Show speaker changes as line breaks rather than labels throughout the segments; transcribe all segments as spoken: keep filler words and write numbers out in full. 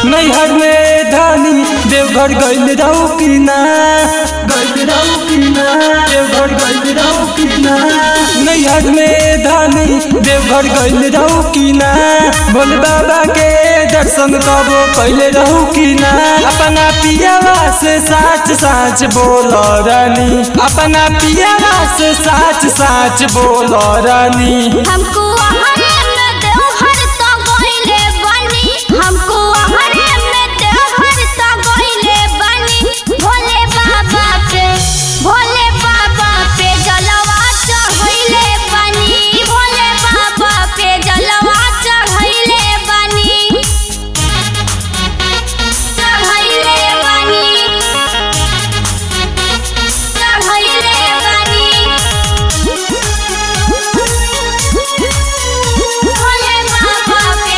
नैहर में धानी देवघर गइल रहू कि ना गइल रहू कि ना देवघर गइल रहू कि ना नैहर में धानी देवघर गइल रहू कि ना भोले बाबा के दर्शन कबो पहले रहू कि ना अपना पियावा से साच साच बोल रानी अपना पियावा से साच साच बोल रानी
हमको हमको हरे में देवघर ता गइले बानी भोले बाबा पे भोले बाबा पे जलवा चढ़ैले बानी भोले बाबा पे जलवा चढ़ैले बानी चढ़ैले बानी चढ़ैले बानी भोले बाबा पे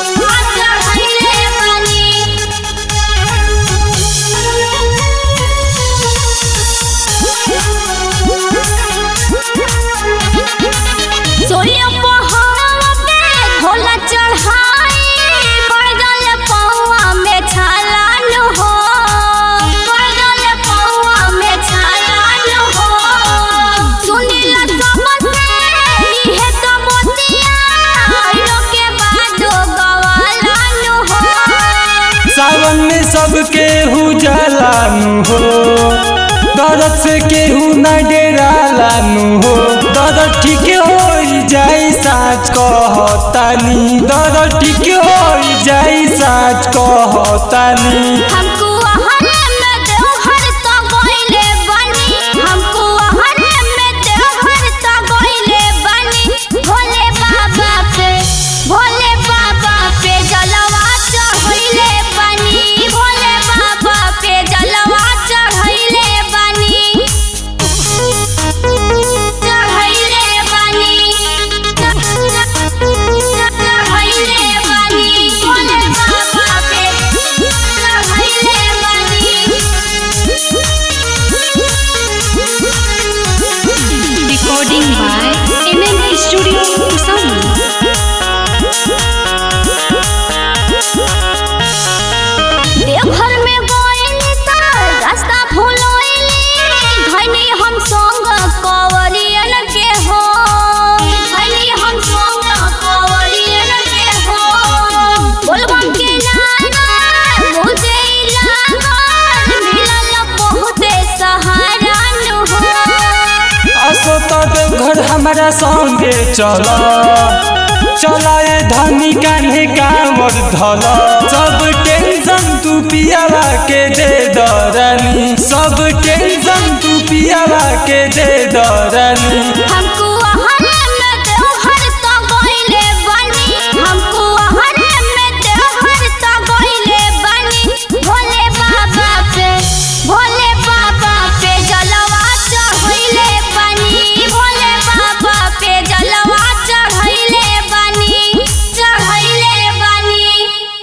सावन में सबके हु जलानु हो दर्द से केहू न डेरालानु हो दर्द ठीक हो जाई साच कहतानी दर्द ठीक हो जाई साच कहतानी
हमको हरे में देवघर ता गइले बानी हमको हरे में देवघर ता गइले बानी भोले बाबा पे भोले बाबा पे जलवा चढ़ैले बानी भोले बाबा पे जलवा चढ़ैले बानी चढ़ैले बानी चढ़ैले बानी भोले बाबा पे चढ़ैले बानी
Recording by M M Studio Sound.
Deoghar में गइली त रास्ता भुलइली धइनी हम संग कवरियन के हो धइनी हम संग कवरियन के हो बोलबम के नारा मुझे लागल मिलल बहुते सहारा नु हो
असो तो देवघर हमारा संगे चला चला ए धनी कान्हे कांवर धला सब टेंशन तू पियावा के दे दरानी सब टेंशन तू पियावा के दे दरानी
हम